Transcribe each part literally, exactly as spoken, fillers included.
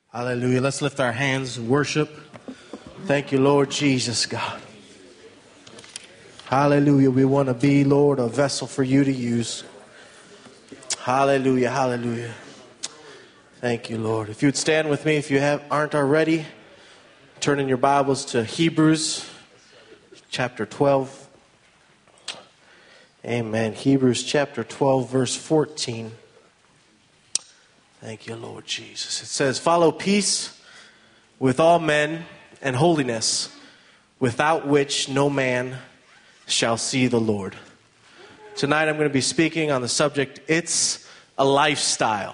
Hallelujah. Let's lift our hands and worship. Thank you, Lord Jesus, God. Hallelujah. We want to be, Lord, a vessel for you to use. Hallelujah. Hallelujah. Thank you, Lord. If you'd stand with me, if you have aren't already, turn in your Bibles to Hebrews chapter twelve. Amen. Hebrews chapter twelve, verse fourteen. Thank you, Lord Jesus. It says, "Follow peace with all men and holiness, without which no man shall see the Lord." Tonight I'm going to be speaking on the subject, it's a lifestyle.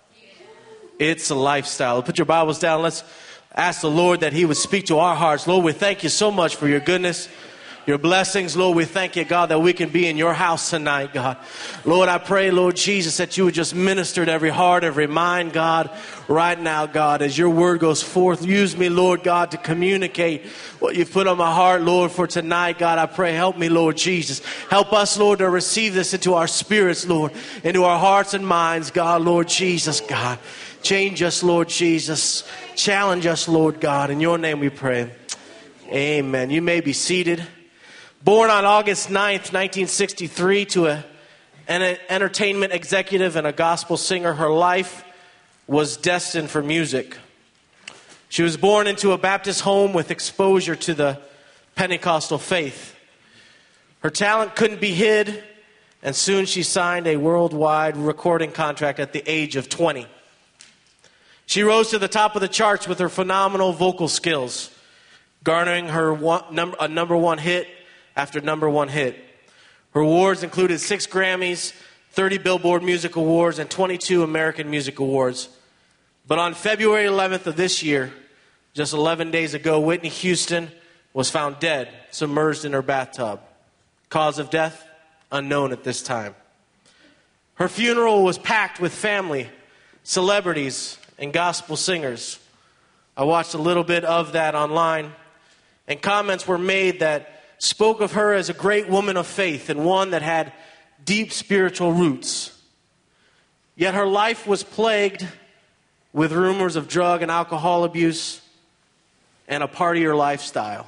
It's a lifestyle. Put your Bibles down. Let's ask the Lord that He would speak to our hearts. Lord, we thank you so much for your goodness, your blessings. Lord, we thank you, God, that we can be in your house tonight, God. Lord, I pray, Lord Jesus, that you would just minister to every heart, every mind, God, right now, God, as your word goes forth. Use me, Lord God, to communicate what you've put on my heart, Lord, for tonight, God. I pray, help me, Lord Jesus. Help us, Lord, to receive this into our spirits, Lord, into our hearts and minds, God, Lord Jesus, God. Change us, Lord Jesus. Challenge us, Lord God. In your name we pray. Amen. You may be seated. Born on August ninth, nineteen sixty-three, to a, an entertainment executive and a gospel singer, her life was destined for music. She was born into a Baptist home with exposure to the Pentecostal faith. Her talent couldn't be hid, and soon she signed a worldwide recording contract at the age of twenty. She rose to the top of the charts with her phenomenal vocal skills, garnering her one, number, a number one hit after number one hit. Her awards included six Grammys, thirty Billboard Music Awards, and twenty-two American Music Awards. But on February eleventh of this year, just eleven days ago, Whitney Houston was found dead, submerged in her bathtub. Cause of death, unknown at this time. Her funeral was packed with family, celebrities, and gospel singers. I watched a little bit of that online, and comments were made that spoke of her as a great woman of faith and one that had deep spiritual roots. Yet her life was plagued with rumors of drug and alcohol abuse and a partier lifestyle.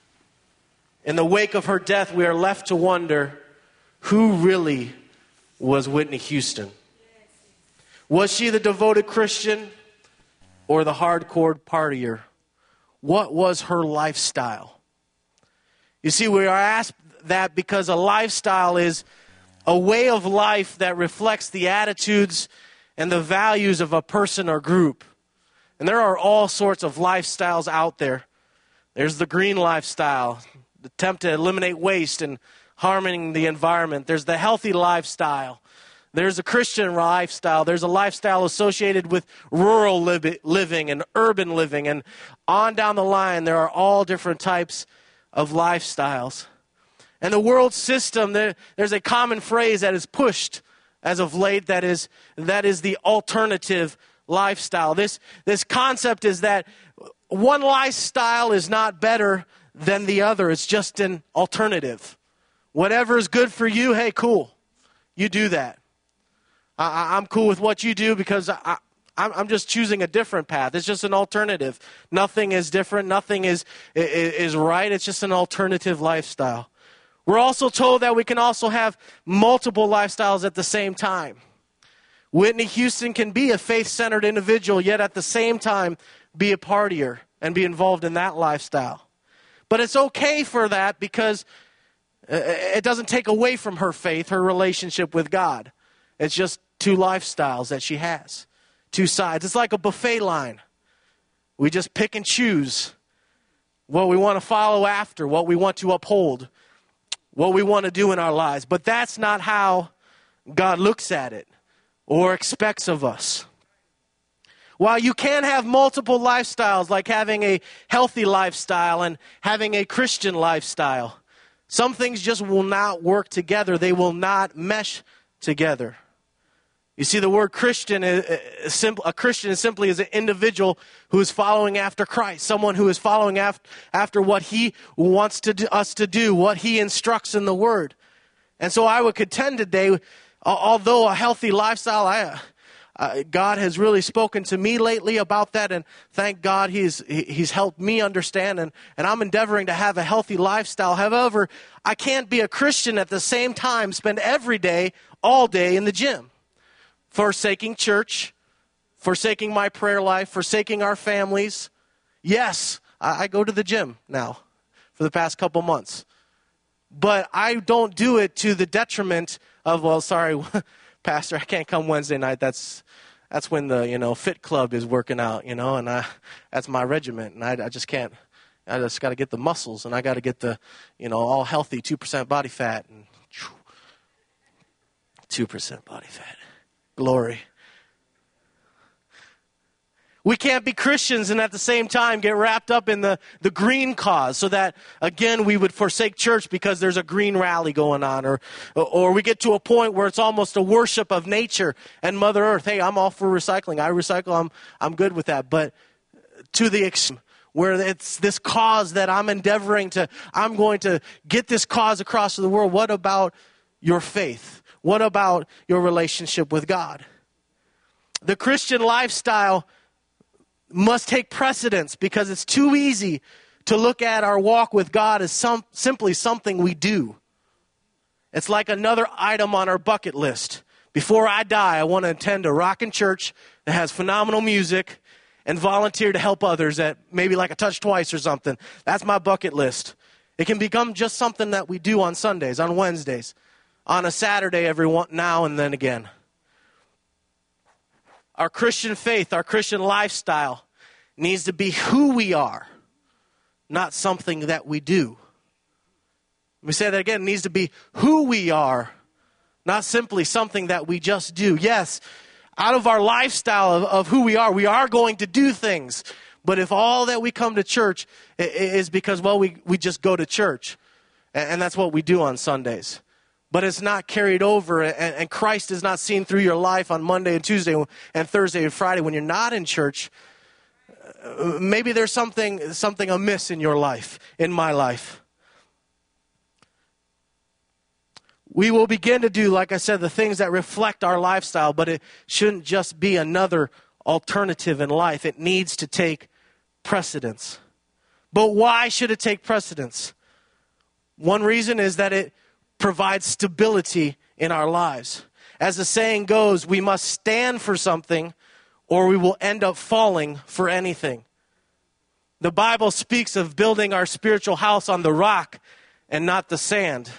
In the wake of her death, we are left to wonder, who really was Whitney Houston? Was she the devoted Christian or the hardcore partier? What was her lifestyle? You see, we are asked that because a lifestyle is a way of life that reflects the attitudes and the values of a person or group. And there are all sorts of lifestyles out there. There's the green lifestyle, the attempt to eliminate waste and harming the environment. There's the healthy lifestyle. There's a Christian lifestyle. There's a lifestyle associated with rural li- living and urban living. And on down the line, there are all different types of lifestyles. And the world system, there, there's a common phrase that is pushed as of late that is that is the alternative lifestyle. This, this concept is that one lifestyle is not better than the other. It's just an alternative. Whatever is good for you, hey, cool. You do that. I, I'm cool with what you do because I, I, I'm just choosing a different path. It's just an alternative. Nothing is different. Nothing is, is, is right. It's just an alternative lifestyle. We're also told that we can also have multiple lifestyles at the same time. Whitney Houston can be a faith-centered individual, yet at the same time be a partier and be involved in that lifestyle. But it's okay for that because it doesn't take away from her faith, her relationship with God. It's just two lifestyles that she has, two sides. It's like a buffet line. We just pick and choose what we want to follow after, what we want to uphold, what we want to do in our lives. But that's not how God looks at it or expects of us. While you can have multiple lifestyles, like having a healthy lifestyle and having a Christian lifestyle, some things just will not work together. They will not mesh together. You see, the word Christian, is simple, a Christian is simply as an individual who is following after Christ, someone who is following after, after what he wants to do, us to do, what he instructs in the Word. And so I would contend today, although a healthy lifestyle, I, uh, God has really spoken to me lately about that, and thank God he's he's helped me understand, and, and I'm endeavoring to have a healthy lifestyle. However, I can't be a Christian at the same time, spend every day, all day in the gym, forsaking church, forsaking my prayer life, forsaking our families. Yes, I, I go to the gym now for the past couple months. But I don't do it to the detriment of, well, sorry, Pastor, I can't come Wednesday night. That's that's when the, you know, fit club is working out, you know, and I, that's my regiment. And I, I just can't, I just got to get the muscles, and I got to get the, you know, all healthy, two percent body fat. And two percent body fat. Glory. We can't be Christians and at the same time get wrapped up in the, the green cause, so that, again, we would forsake church because there's a green rally going on. Or, or we get to a point where it's almost a worship of nature and Mother Earth. Hey, I'm all for recycling. I recycle. I'm, I'm good with that. But to the extreme, where it's this cause that I'm endeavoring to, I'm going to get this cause across to the world. What about your faith? What about your relationship with God? The Christian lifestyle must take precedence, because it's too easy to look at our walk with God as some, simply something we do. It's like another item on our bucket list. Before I die, I want to attend a rockin' church that has phenomenal music and volunteer to help others at maybe like a touch twice or something. That's my bucket list. It can become just something that we do on Sundays, on Wednesdays, on a Saturday every one, now and then again. Our Christian faith, our Christian lifestyle needs to be who we are, not something that we do. Let me say that again. It needs to be who we are, not simply something that we just do. Yes, out of our lifestyle of, of who we are, we are going to do things. But if all that we come to church is because, well, we, we just go to church, and that's what we do on Sundays, but it's not carried over, and Christ is not seen through your life on Monday and Tuesday and Thursday and Friday when you're not in church, maybe there's something something amiss in your life, in my life. We will begin to do, like I said, the things that reflect our lifestyle, but it shouldn't just be another alternative in life. It needs to take precedence. But why should it take precedence? One reason is that it provides stability in our lives. As the saying goes, we must stand for something or we will end up falling for anything. The Bible speaks of building our spiritual house on the rock and not the sand.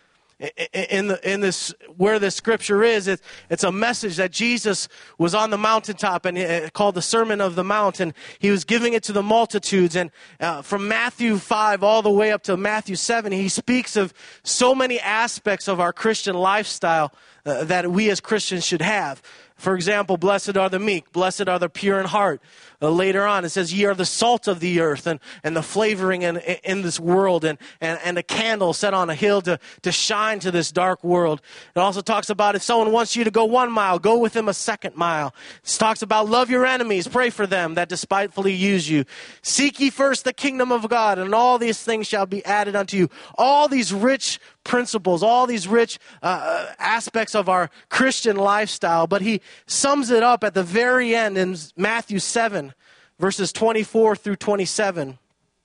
In the in this where this scripture is, it, it's a message that Jesus was on the mountaintop, and it, called the Sermon of the Mount, and he was giving it to the multitudes. And uh, from Matthew five all the way up to Matthew seven, he speaks of so many aspects of our Christian lifestyle uh, that we as Christians should have. For example, blessed are the meek, blessed are the pure in heart. Uh, later on, it says, ye are the salt of the earth, and, and the flavoring in, in this world, and, and, and a candle set on a hill to, to shine to this dark world. It also talks about if someone wants you to go one mile, go with them a second mile. It talks about love your enemies, pray for them that despitefully use you. Seek ye first the kingdom of God, and all these things shall be added unto you. All these rich principles, all these rich uh, aspects of our Christian lifestyle, but he sums it up at the very end in Matthew seven, verses twenty-four through twenty-seven.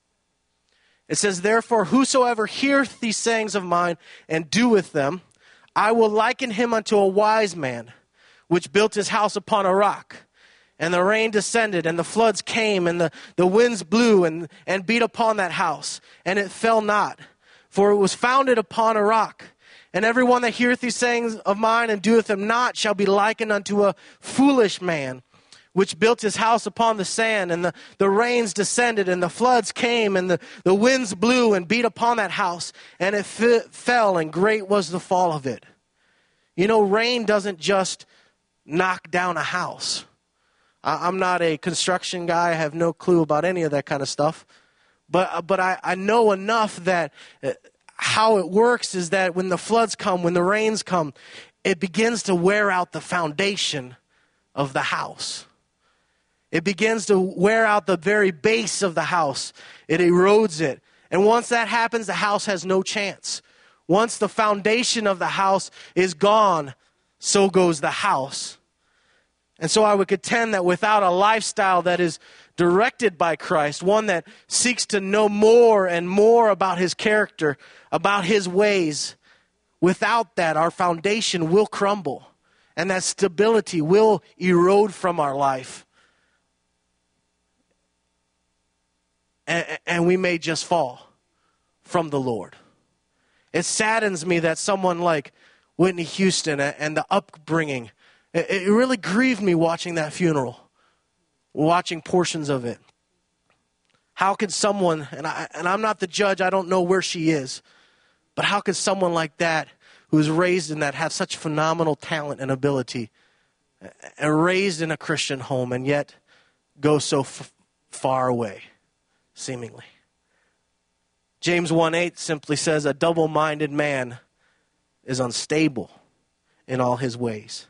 It says, therefore, whosoever heareth these sayings of mine and doeth them, I will liken him unto a wise man, which built his house upon a rock. And the rain descended, and the floods came, and the, the winds blew and, and beat upon that house, and it fell not, for it was founded upon a rock. And everyone that heareth these sayings of mine and doeth them not shall be likened unto a foolish man, which built his house upon the sand, and the, the rains descended, and the floods came, and the, the winds blew and beat upon that house, and it f- fell, and great was the fall of it. You know, rain doesn't just knock down a house. I, I'm not a construction guy. I have no clue about any of that kind of stuff. But, but I, I know enough that uh, how it works is that when the floods come, when the rains come, it begins to wear out the foundation of the house. It begins to wear out the very base of the house. It erodes it. And once that happens, the house has no chance. Once the foundation of the house is gone, so goes the house. And so I would contend that without a lifestyle that is directed by Christ, one that seeks to know more and more about his character, about his ways, without that, our foundation will crumble, and that stability will erode from our life. And, and we may just fall from the Lord. It saddens me that someone like Whitney Houston and the upbringing, it really grieved me watching that funeral, watching portions of it. How could someone, and, I, and I'm not the judge, I don't know where she is, but how could someone like that, who was raised in that, have such phenomenal talent and ability, and raised in a Christian home, and yet go so f- far away, seemingly? James one eight simply says, a double-minded man is unstable in all his ways.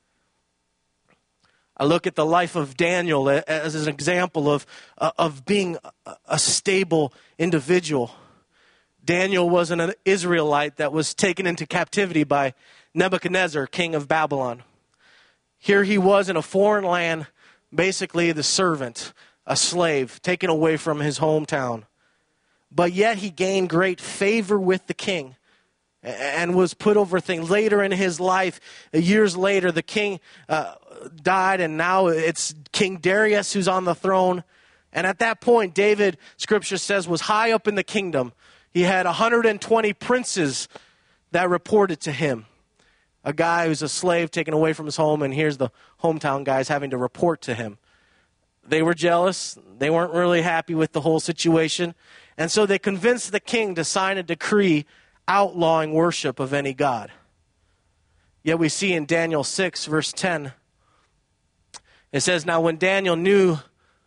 I look at the life of Daniel as an example of, uh, of being a stable individual. Daniel was an Israelite that was taken into captivity by Nebuchadnezzar, king of Babylon. Here he was in a foreign land, basically the servant, a slave, taken away from his hometown. But yet he gained great favor with the king and was put over things. Later in his life, years later, the king uh, died, and now it's King Darius who's on the throne. And at that point, David, Scripture says, was high up in the kingdom. He had one hundred twenty princes that reported to him. A guy who's a slave taken away from his home, and here's the hometown guys having to report to him. They were jealous. They weren't really happy with the whole situation. And so they convinced the king to sign a decree outlawing worship of any god. Yet we see in Daniel six, verse ten, it says, now when Daniel knew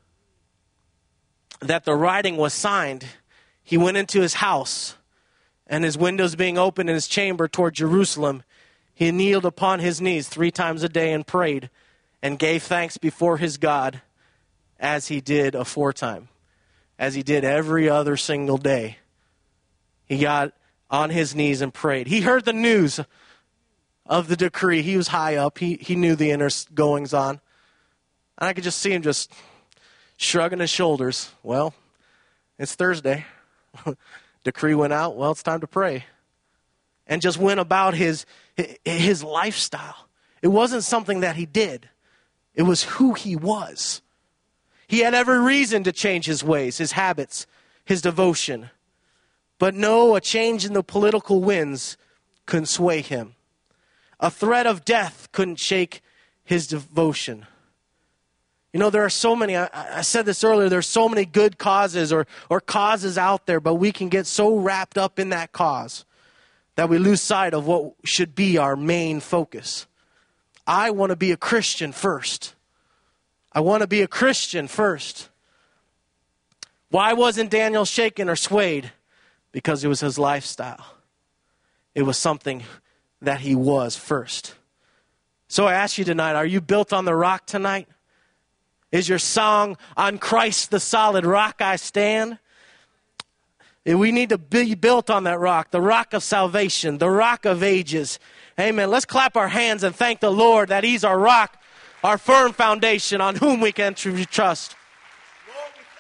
that the writing was signed, he went into his house, and his windows being open in his chamber toward Jerusalem, he kneeled upon his knees three times a day and prayed and gave thanks before his God as he did aforetime, as he did every other single day. He got on his knees and prayed. He heard the news of the decree. He was high up. He, he knew the inner goings on. And I could just see him just shrugging his shoulders. Well, it's Thursday. Decree went out. Well, it's time to pray. And just went about his, his lifestyle. It wasn't something that he did. It was who he was. He had every reason to change his ways, his habits, his devotion. But no, a change in the political winds couldn't sway him. A threat of death couldn't shake his devotion. You know, there are so many, I, I said this earlier, there's so many good causes or, or causes out there, but we can get so wrapped up in that cause that we lose sight of what should be our main focus. I want to be a Christian first. I want to be a Christian first. Why wasn't Daniel shaken or swayed? Because it was his lifestyle. It was something that he was first. So I ask you tonight, are you built on the rock tonight? Is your song, on Christ the solid rock I stand? We need to be built on that rock, the rock of salvation, the rock of ages. Amen. Let's clap our hands and thank the Lord that he's our rock, our firm foundation on whom we can trust. Lord, we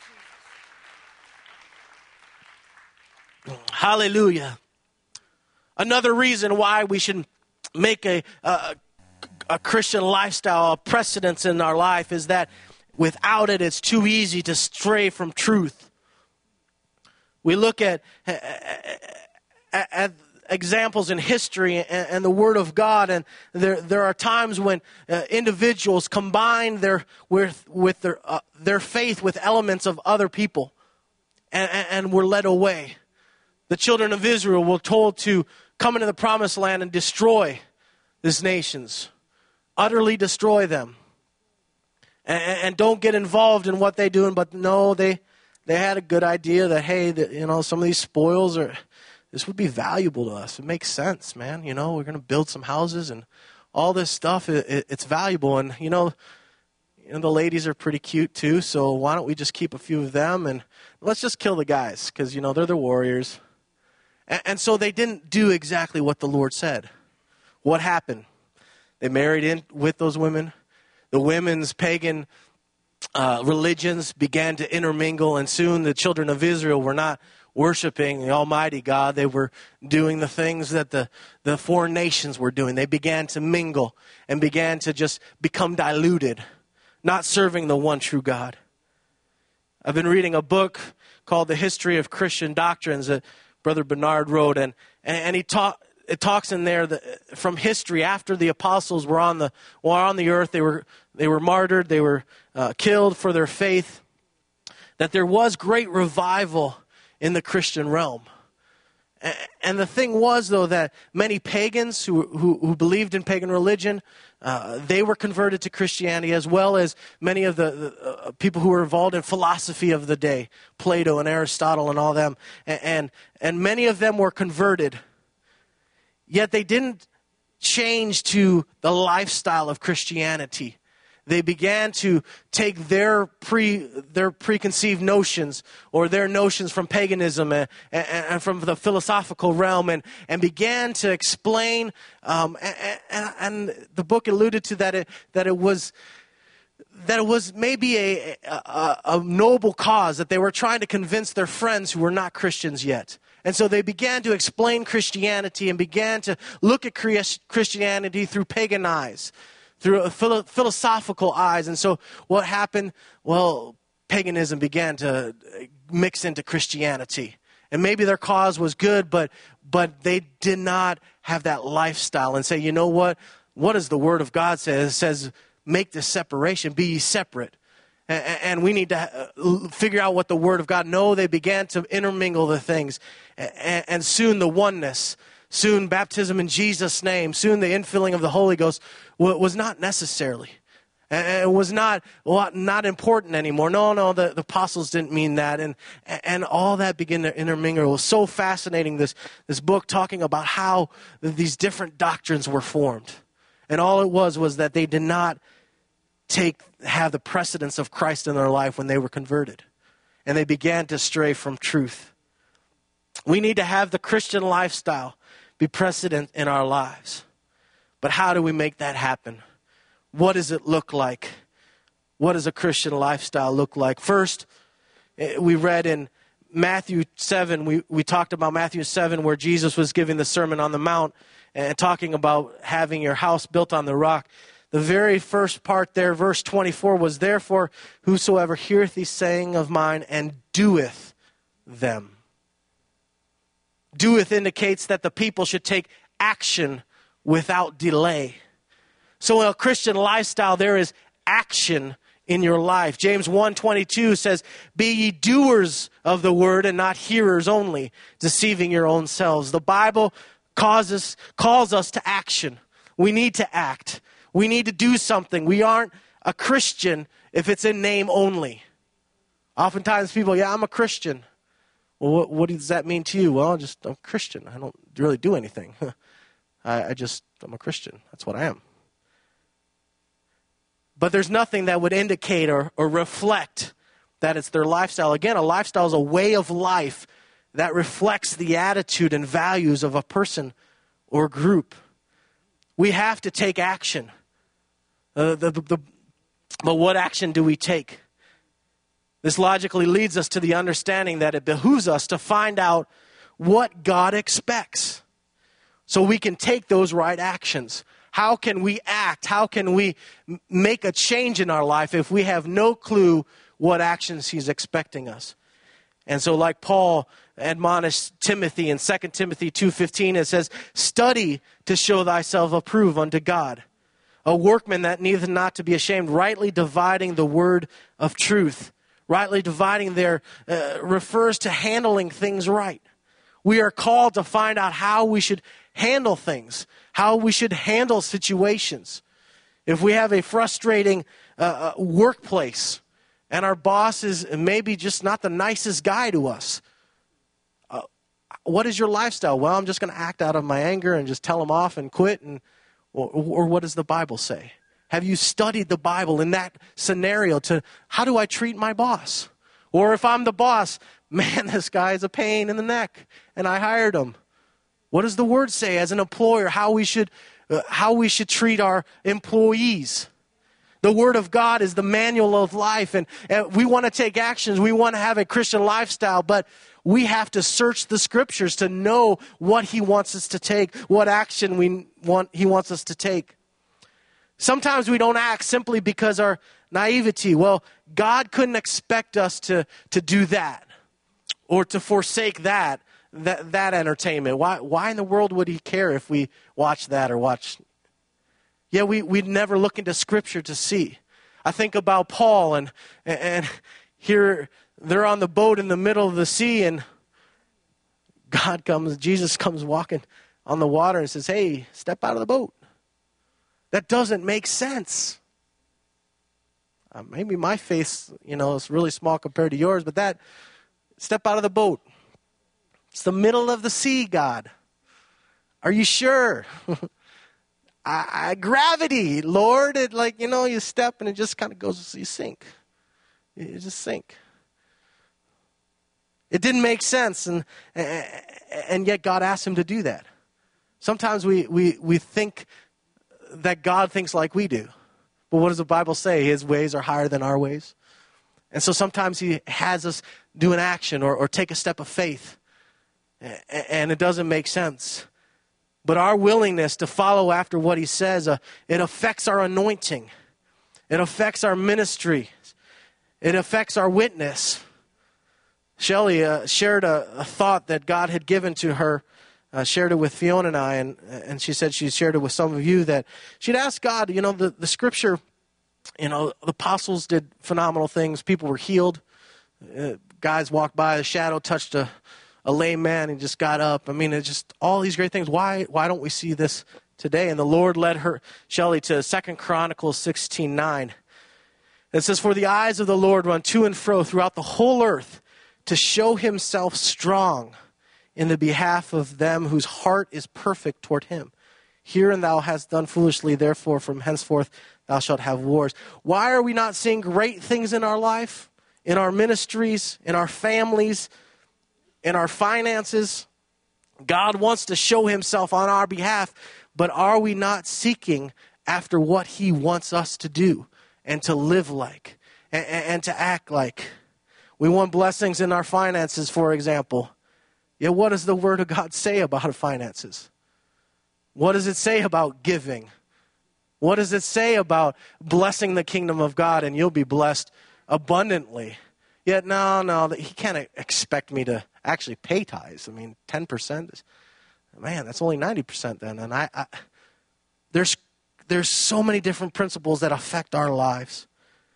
thank you, Jesus. Hallelujah. Another reason why we should make a, a, a Christian lifestyle a precedence in our life is that without it, it's too easy to stray from truth. We look at, at, at examples in history and, and the Word of God, and there there are times when uh, individuals combine their with with their uh, their faith with elements of other people, and, and, and were led away. The children of Israel were told to come into the promised land and destroy these nations, utterly destroy them, and, and don't get involved in what they're doing. But no, they they had a good idea that, hey, that, you know, some of these spoils are, this would be valuable to us. It makes sense, man. You know, we're going to build some houses and all this stuff. It, it, it's valuable, and you know, you know, the ladies are pretty cute too. So why don't we just keep a few of them and let's just kill the guys because you know they're the warriors. And, and so they didn't do exactly what the Lord said. What happened? They married in with those women. the women's pagan uh, religions began to intermingle, and soon the children of Israel were not worshiping the Almighty God. They were doing the things that the, the foreign nations were doing. They began to mingle and began to just become diluted, not serving the one true God. I've been reading a book called The History of Christian Doctrines that Brother Bernard wrote, and, and he taught, it talks in there that from history after the apostles were on the were on the earth, they were they were martyred, they were uh, killed for their faith, that there was great revival in the Christian realm. And the thing was, though, that many pagans who who, who believed in pagan religion, uh, they were converted to Christianity, as well as many of the, the uh, people who were involved in philosophy of the day, Plato and Aristotle and all them, and, and and many of them were converted. Yet they didn't change to the lifestyle of Christianity. They began to take their pre their preconceived notions or their notions from paganism and, and, and from the philosophical realm and, and began to explain. Um, and, and, and the book alluded to that it that it was that it was maybe a, a a noble cause, that they were trying to convince their friends who were not Christians yet. And so they began to explain Christianity and began to look at Christianity through pagan eyes, through a philo- philosophical eyes. And so what happened? Well, paganism began to mix into Christianity. And maybe their cause was good, but but they did not have that lifestyle and say, you know what? What does the Word of God say? It says, make this separation, be ye separate. And, and we need to figure out what the Word of God. No, they began to intermingle the things. And, and soon the oneness, soon baptism in Jesus' name, soon the infilling of the Holy Ghost was not necessarily. And it was not well, not important anymore. No, no, the, the apostles didn't mean that. And and all that began to intermingle. It was so fascinating, this, this book talking about how these different doctrines were formed. And all it was was that they did not take have the precedence of Christ in their life when they were converted. And they began to stray from truth. We need to have the Christian lifestyle be precedent in our lives. But how do we make that happen? What does it look like? What does a Christian lifestyle look like? First, we read in Matthew seven, we, we talked about Matthew seven, where Jesus was giving the Sermon on the Mount and talking about having your house built on the rock. The very first part there, verse twenty-four, was, therefore, whosoever heareth these saying of mine and doeth them. Doeth indicates that the people should take action without delay. So in a Christian lifestyle, there is action in your life. James one twenty-two says, be ye doers of the word and not hearers only, deceiving your own selves. The Bible causes, calls us to action. We need to act. We need to do something. We aren't a Christian if it's in name only. Oftentimes people, yeah, I'm a Christian. Well, what, what does that mean to you? Well, I'm just I'm a Christian. I don't really do anything. I, I just, I'm a Christian. That's what I am. But there's nothing that would indicate or, or reflect that it's their lifestyle. Again, a lifestyle is a way of life that reflects the attitude and values of a person or group. We have to take action. Uh, the, the, the, but what action do we take? This logically leads us to the understanding that it behooves us to find out what God expects so we can take those right actions. How can we act? How can we m- make a change in our life if we have no clue what actions he's expecting us? And so like Paul admonished Timothy in Second Timothy two fifteen, it says, study to show thyself approved unto God, a workman that needeth not to be ashamed, rightly dividing the word of truth. Rightly dividing there uh, refers to handling things right. We are called to find out how we should handle things, how we should handle situations. If we have a frustrating uh, workplace and our boss is maybe just not the nicest guy to us, uh, what is your lifestyle? Well, I'm just going to act out of my anger and just tell him off and quit. And or, or what does the Bible say? Have you studied the Bible in that scenario to how do I treat my boss? Or if I'm the boss, man, this guy is a pain in the neck and I hired him. What does the Word say as an employer, how we should uh, how we should treat our employees? The Word of God is the manual of life, and, and we want to take actions. We want to have a Christian lifestyle, but we have to search the Scriptures to know what He wants us to take, what action we want He wants us to take. Sometimes we don't act simply because our naivety. Well, God couldn't expect us to, to do that or to forsake that, that, that entertainment. Why, why in the world would He care if we watch that or watch? Yeah, we, we'd never look into Scripture to see. I think about Paul, and, and here they're on the boat in the middle of the sea, and God comes, Jesus comes walking on the water and says, hey, step out of the boat. That doesn't make sense. Uh, maybe my faith, you know, is really small compared to yours, but that, step out of the boat. It's the middle of the sea, God. Are you sure? I, I, gravity, Lord. It, like, you know, you step and it just kind of goes, you sink. You just sink. It didn't make sense, and and yet God asked him to do that. Sometimes we, we, we think that God thinks like we do. But what does the Bible say? His ways are higher than our ways. And so sometimes He has us do an action or, or take a step of faith, and it doesn't make sense. But our willingness to follow after what He says, uh, it affects our anointing. It affects our ministry. It affects our witness. Shelley uh, shared a, a thought that God had given to her, uh, shared it with Fiona and I, and, and she said she shared it with some of you, that she'd asked God, you know, the, the Scripture, you know, the apostles did phenomenal things. People were healed. Uh, guys walked by, a shadow touched a A lame man and just got up. I mean, it's just all these great things. Why why don't we see this today? And the Lord led her, Shelley, to Second Chronicles sixteen nine. It says, for the eyes of the Lord run to and fro throughout the whole earth to show Himself strong in the behalf of them whose heart is perfect toward Him. Hear, and thou hast done foolishly, therefore from henceforth thou shalt have wars. Why are we not seeing great things in our life, in our ministries, in our families, in our finances? God wants to show Himself on our behalf, but are we not seeking after what He wants us to do and to live like and, and to act like? We want blessings in our finances, for example. Yeah, what does the Word of God say about finances? What does it say about giving? What does it say about blessing the kingdom of God and you'll be blessed abundantly? Yet, no, no, He can't expect me to actually pay tithes. I mean, ten percent is, man, that's only ninety percent then. And I, I there's there's so many different principles that affect our lives.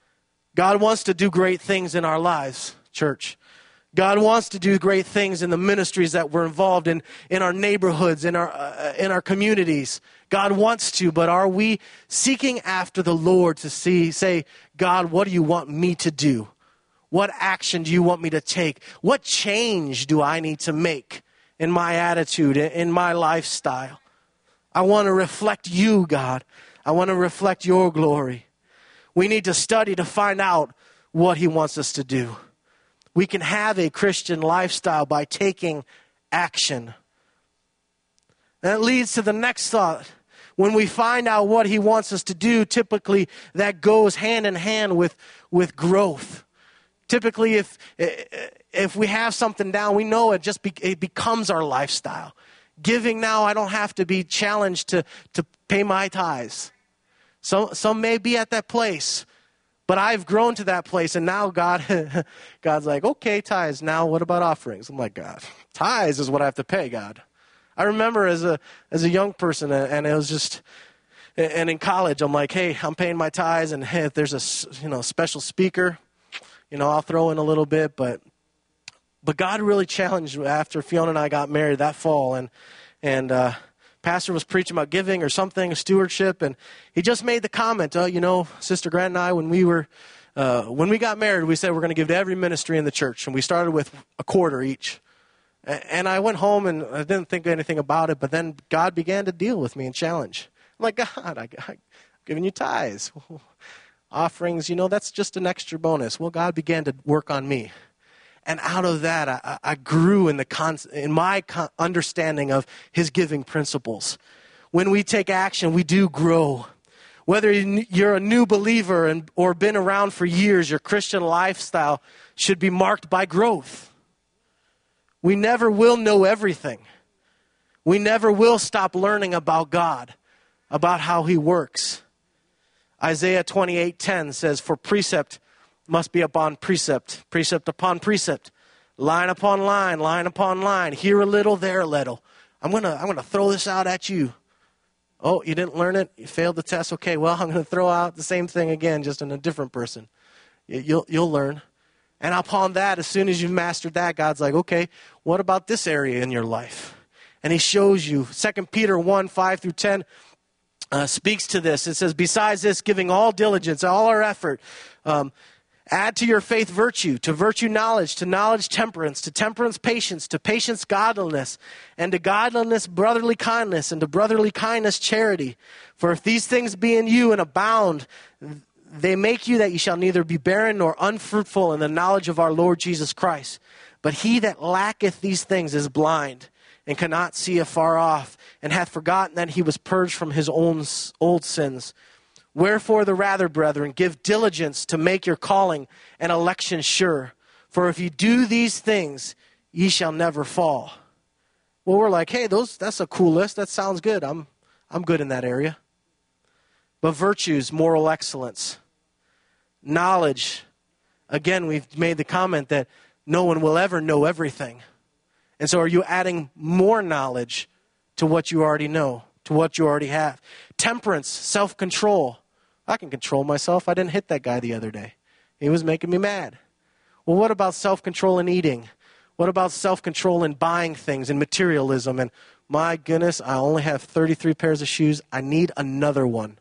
God wants to do great things in our lives, church. God wants to do great things in the ministries that we're involved in, in our neighborhoods, in our uh, in our communities. God wants to, but are we seeking after the Lord to see, say, God, what do you want me to do? What action do you want me to take? What change do I need to make in my attitude, in my lifestyle? I want to reflect you, God. I want to reflect your glory. We need to study to find out what He wants us to do. We can have a Christian lifestyle by taking action. That leads to the next thought. When we find out what He wants us to do, typically that goes hand in hand with, with growth. Typically, if if we have something down, we know it just be, it becomes our lifestyle. Giving now, I don't have to be challenged to, to pay my tithes. Some some may be at that place, but I've grown to that place, and now God, God's like, okay, tithes. Now, what about offerings? I'm like, God, tithes is what I have to pay, God. I remember as a as a young person, and it was just, and in college, I'm like, hey, I'm paying my tithes, and hey, if there's a you know special speaker, you know, I'll throw in a little bit, but but God really challenged after Fiona and I got married that fall, and and uh, pastor was preaching about giving or something, stewardship, and he just made the comment, oh, you know, Sister Grant and I, when we were uh, when we got married, we said we're going to give to every ministry in the church, and we started with a quarter each. And I went home and I didn't think anything about it, but then God began to deal with me and challenge. I'm like, God, I, I'm giving you tithes. Offerings, you know, that's just an extra bonus. Well, God began to work on me. And out of that, I, I grew in the con- in my con- understanding of His giving principles. When we take action, we do grow. Whether you're a new believer and, or been around for years, your Christian lifestyle should be marked by growth. We never will know everything. We never will stop learning about God, about how he works. Isaiah twenty-eight ten says, for precept must be upon precept, precept upon precept, line upon line, line upon line, here a little, there a little. I'm going to I'm going to throw this out at you. Oh, you didn't learn it? You failed the test? Okay, well, I'm going to throw out the same thing again, just in a different person. You'll, you'll learn. And upon that, as soon as you've mastered that, God's like, okay, what about this area in your life? And he shows you. Second Peter one, five through ten uh, speaks to this. It says, besides this, giving all diligence, all our effort, um, add to your faith virtue, to virtue knowledge, to knowledge temperance, to temperance patience, to patience godliness, and to godliness brotherly kindness, and to brotherly kindness charity. For if these things be in you and abound, they make you that you shall neither be barren nor unfruitful in the knowledge of our Lord Jesus Christ. But he that lacketh these things is blind, and cannot see afar off, and hath forgotten that he was purged from his own old sins. Wherefore the rather, brethren, give diligence to make your calling and election sure. For if you do these things, ye shall never fall. Well, we're like, hey, those that's a cool list. That sounds good. I'm I'm good in that area. But virtues, moral excellence, knowledge. Again, we've made the comment that no one will ever know everything. And so are you adding more knowledge to what you already know, to what you already have? Temperance, self-control. I can control myself. I didn't hit that guy the other day. He was making me mad. Well, what about self-control in eating? What about self-control in buying things and materialism? And my goodness, I only have thirty-three pairs of shoes. I need another one.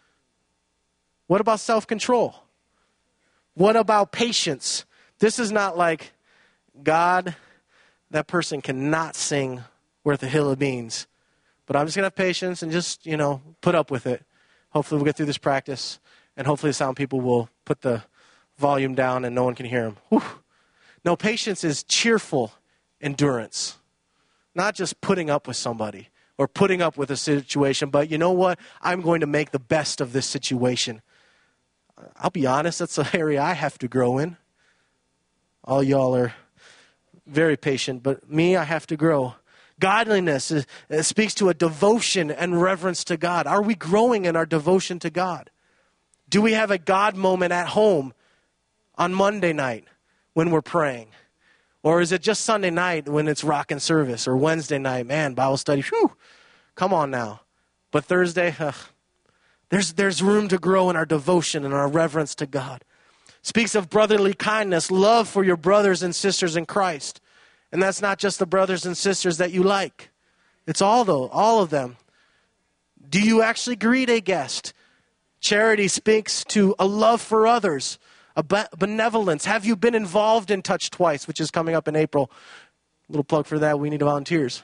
What about self-control? What about patience? This is not like, God, that person cannot sing worth a hill of beans. But I'm just going to have patience and just, you know, put up with it. Hopefully we'll get through this practice. And hopefully the sound people will put the volume down and no one can hear them. Whew. No, patience is cheerful endurance. Not just putting up with somebody or putting up with a situation. But you know what? I'm going to make the best of this situation. I'll be honest, that's an area I have to grow in. All y'all are very patient, but me, I have to grow. Godliness is, it speaks to a devotion and reverence to God. Are we growing in our devotion to God? Do we have a God moment at home on Monday night when we're praying? Or is it just Sunday night when it's rocking service? Or Wednesday night, man, Bible study, whew, come on now. But Thursday, ugh, there's, there's room to grow in our devotion and our reverence to God. Speaks of brotherly kindness, love for your brothers and sisters in Christ. And that's not just the brothers and sisters that you like. It's all though, all of them. Do you actually greet a guest? Charity speaks to a love for others, a benevolence. Have you been involved in Touch Twice, which is coming up in April? A little plug for that. We need volunteers.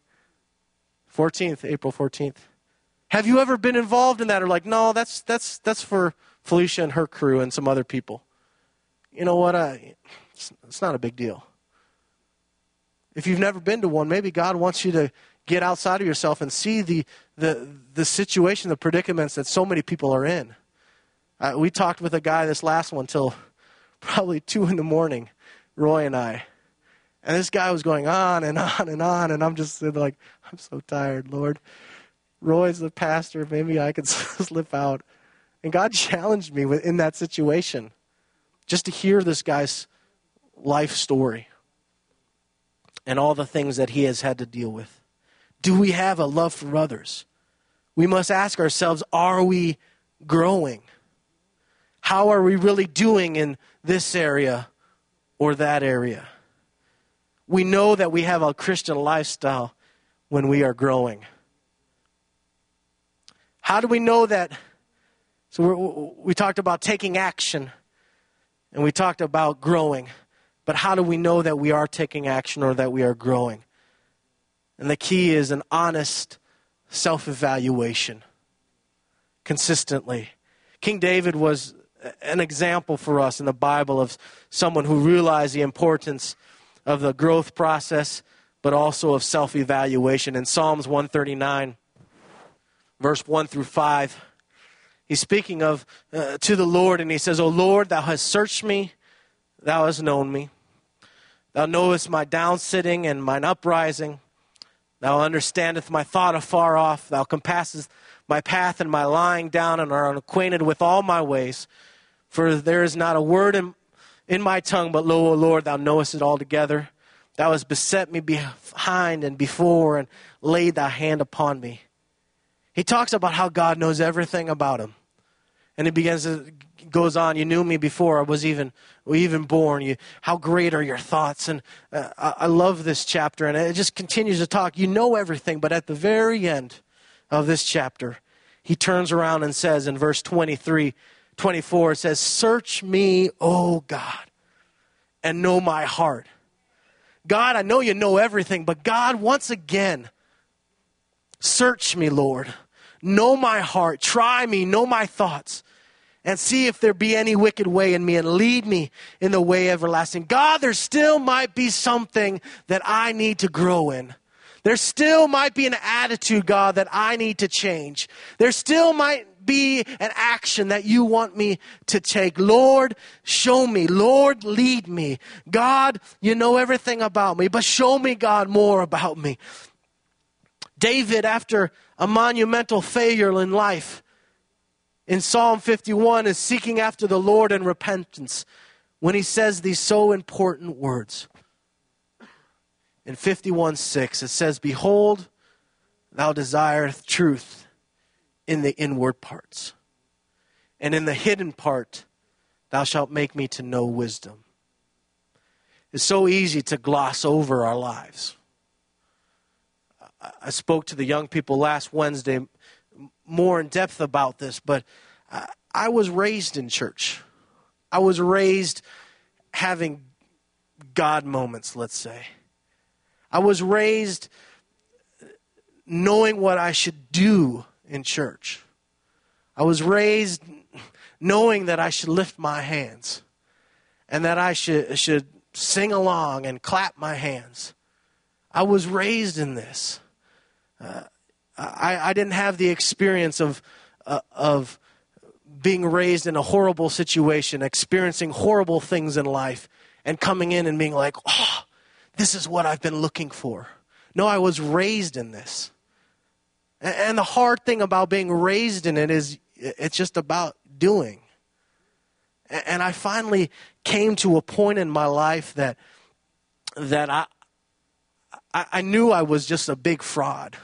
fourteenth, April fourteenth. Have you ever been involved in that? Or like, no, that's that's that's for Felicia and her crew and some other people. You know what? I, it's, it's not a big deal. If you've never been to one, maybe God wants you to get outside of yourself and see the the, the situation, the predicaments that so many people are in. Uh, we talked with a guy this last one till probably two in the morning, Roy and I. And this guy was going on and on and on, and I'm just like, I'm so tired, Lord. Roy's the pastor. Maybe I could slip out. And God challenged me in that situation just to hear this guy's life story and all the things that he has had to deal with. Do we have a love for others? We must ask ourselves, are we growing? How are we really doing in this area or that area? We know that we have a Christian lifestyle when we are growing. How do we know that? So we're, we talked about taking action, and we talked about growing. But how do we know that we are taking action or that we are growing? And the key is an honest self-evaluation consistently. King David was an example for us in the Bible of someone who realized the importance of the growth process, but also of self-evaluation. In Psalms one thirty-nine, verse one through five, he he's speaking of uh, to the Lord, and he says, O Lord, thou hast searched me, thou hast known me. Thou knowest my downsitting and mine uprising. Thou understandest my thought afar off. Thou compassest my path and my lying down, and art acquainted with all my ways. For there is not a word in, in my tongue, but lo, O Lord, thou knowest it altogether. Thou hast beset me behind and before, and laid thy hand upon me. He talks about how God knows everything about him. And he begins to, goes on, you knew me before I was even, even born. You, how great are your thoughts? And uh, I, I love this chapter, and it just continues to talk. You know everything, but at the very end of this chapter, he turns around and says in verse twenty-three, twenty-four, it says, search me, O God, and know my heart. God, I know you know everything, but God, once again, search me, Lord. Know my heart. Try me. Know my thoughts. And see if there be any wicked way in me, and lead me in the way everlasting. God, there still might be something that I need to grow in. There still might be an attitude, God, that I need to change. There still might be an action that you want me to take. Lord, show me. Lord, lead me. God, you know everything about me, but show me, God, more about me. David, after a monumental failure in life, in Psalm fifty-one, is seeking after the Lord in repentance when he says these so important words. In fifty-one six, it says, behold, thou desireth truth in the inward parts, and in the hidden part thou shalt make me to know wisdom. It's so easy to gloss over our lives. I spoke to the young people last Wednesday more in depth about this, but I was raised in church. I was raised having God moments, let's say. I was raised knowing what I should do in church. I was raised knowing that I should lift my hands and that I should, should sing along and clap my hands. I was raised in this. Uh, I, I didn't have the experience of uh, of being raised in a horrible situation, experiencing horrible things in life, and coming in and being like, oh, this is what I've been looking for. No, I was raised in this. And, and the hard thing about being raised in it is it's just about doing. And, and I finally came to a point in my life that that I I, I knew I was just a big fraud.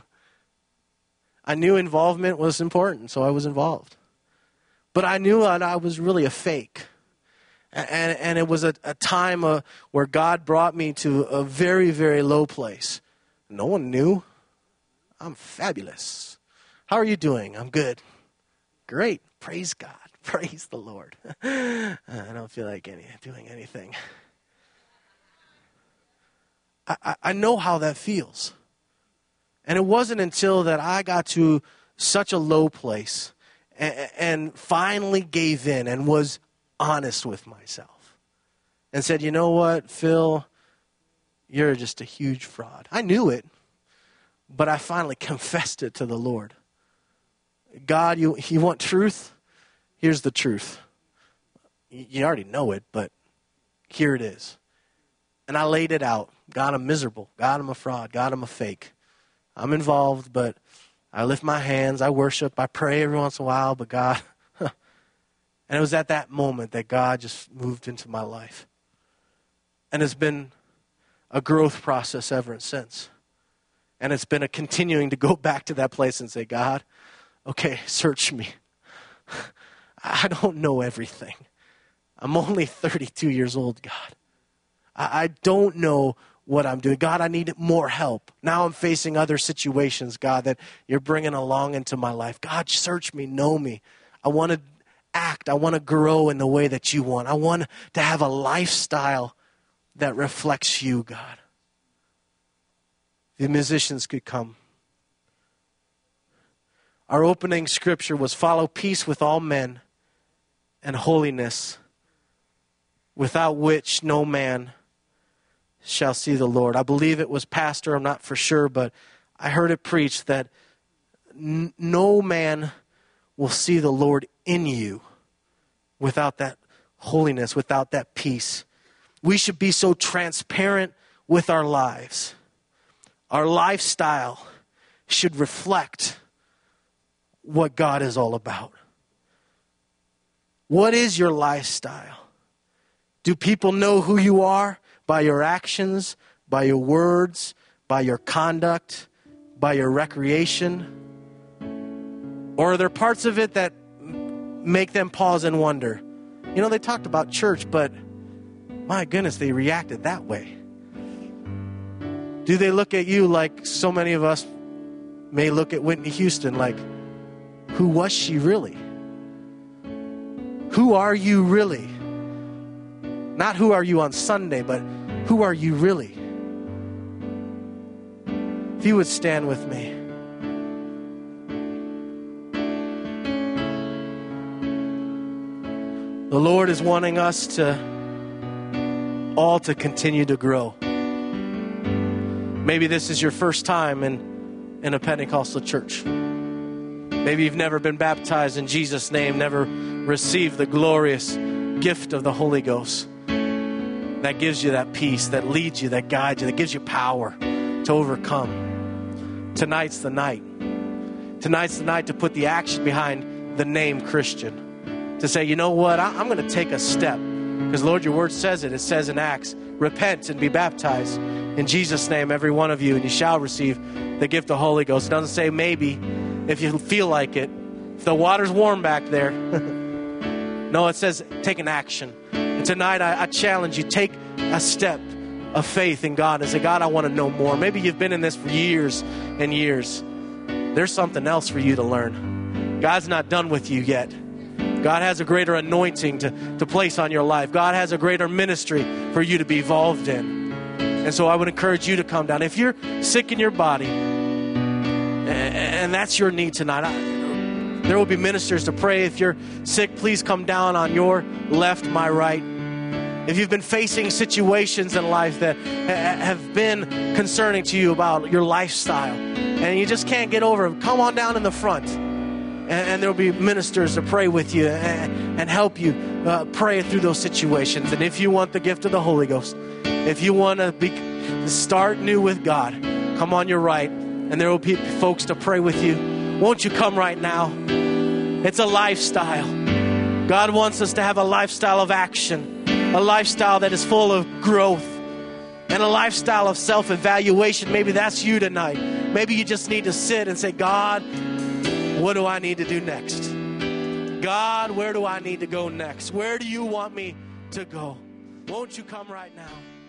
I knew involvement was important, so I was involved. But I knew that I was really a fake. And, and it was a, a time uh, where God brought me to a very, very low place. No one knew. I'm fabulous. How are you doing? I'm good. Great. Praise God. Praise the Lord. I don't feel like any, doing anything. I, I, I know how that feels. And it wasn't until that I got to such a low place and, and finally gave in and was honest with myself and said, you know what, Phil, you're just a huge fraud. I knew it, but I finally confessed it to the Lord. God, you, you want truth? Here's the truth. You already know it, but here it is. And I laid it out. God, I'm miserable. God, I'm a fraud. God, I'm a fake. I'm involved, but I lift my hands, I worship, I pray every once in a while, but God, and it was at that moment that God just moved into my life. And it's been a growth process ever since. And it's been a continuing to go back to that place and say, God, okay, search me. I don't know everything. I'm only thirty-two years old, God. I, I don't know what I'm doing. God, I need more help. Now I'm facing other situations, God, that you're bringing along into my life. God, search me, know me. I want to act. I want to grow in the way that you want. I want to have a lifestyle that reflects you, God. The musicians could come. Our opening scripture was, follow peace with all men and holiness, without which no man shall see the Lord. I believe it was pastor, I'm not for sure, but I heard it preached that n- no man will see the Lord in you without that holiness, without that peace. We should be so transparent with our lives. Our lifestyle should reflect what God is all about. What is your lifestyle? Do people know who you are by your actions, by your words, by your conduct, by your recreation? Or are there parts of it that make them pause and wonder? You know, they talked about church, but my goodness, they reacted that way. Do they look at you like so many of us may look at Whitney Houston, like, who was she really? Who are you really? Not who are you on Sunday, but who are you really? If you would stand with me. The Lord is wanting us to all to continue to grow. Maybe this is your first time in, in a Pentecostal church. Maybe you've never been baptized in Jesus' name, never received the glorious gift of the Holy Ghost that gives you that peace, that leads you, that guides you, that gives you power to overcome. Tonight's the night. Tonight's the night to put the action behind the name Christian. To say, you know what, I, I'm going to take a step. Because, Lord, your word says it. It says in Acts, repent and be baptized in Jesus' name, every one of you, and you shall receive the gift of the Holy Ghost. It doesn't say maybe, if you feel like it. If the water's warm back there. No, it says take an action. And tonight, I, I challenge you, take a step of faith in God and say, God, I want to know more. Maybe you've been in this for years and years. There's something else for you to learn. God's not done with you yet. God has a greater anointing to, to place on your life. God has a greater ministry for you to be involved in. And so I would encourage you to come down. If you're sick in your body, and, and that's your need tonight, I, there will be ministers to pray. If you're sick, please come down on your left, my right. If you've been facing situations in life that have been concerning to you about your lifestyle, and you just can't get over them, come on down in the front. And there will be ministers to pray with you and, and help you uh, pray through those situations. And if you want the gift of the Holy Ghost, if you want to be, start new with God, come on your right. And there will be folks to pray with you. Won't you come right now? It's a lifestyle. God wants us to have a lifestyle of action, a lifestyle that is full of growth, and a lifestyle of self-evaluation. Maybe that's you tonight. Maybe you just need to sit and say, God, what do I need to do next? God, where do I need to go next? Where do you want me to go? Won't you come right now?